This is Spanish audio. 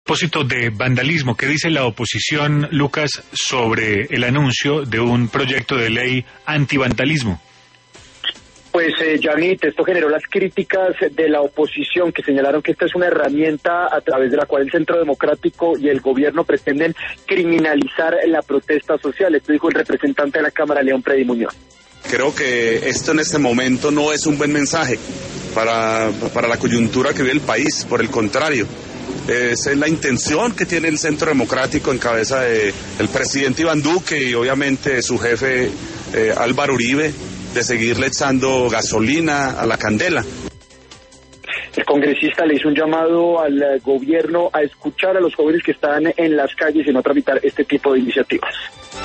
propósito de vandalismo, ¿qué dice la oposición, Lucas, sobre el anuncio de un proyecto de ley antivandalismo? Pues, Janit, esto generó las críticas de la oposición, que señalaron que esta es una herramienta a través de la cual el Centro Democrático y el gobierno pretenden criminalizar la protesta social. Esto dijo el representante de la Cámara, León Predi Muñoz. Creo que esto en este momento no es un buen mensaje para la coyuntura que vive el país, por el contrario. Esa es la intención que tiene el Centro Democrático en cabeza del presidente Iván Duque y obviamente su jefe Álvaro Uribe, de seguirle echando gasolina a la candela. El congresista le hizo un llamado al gobierno a escuchar a los jóvenes que están en las calles y no tramitar este tipo de iniciativas.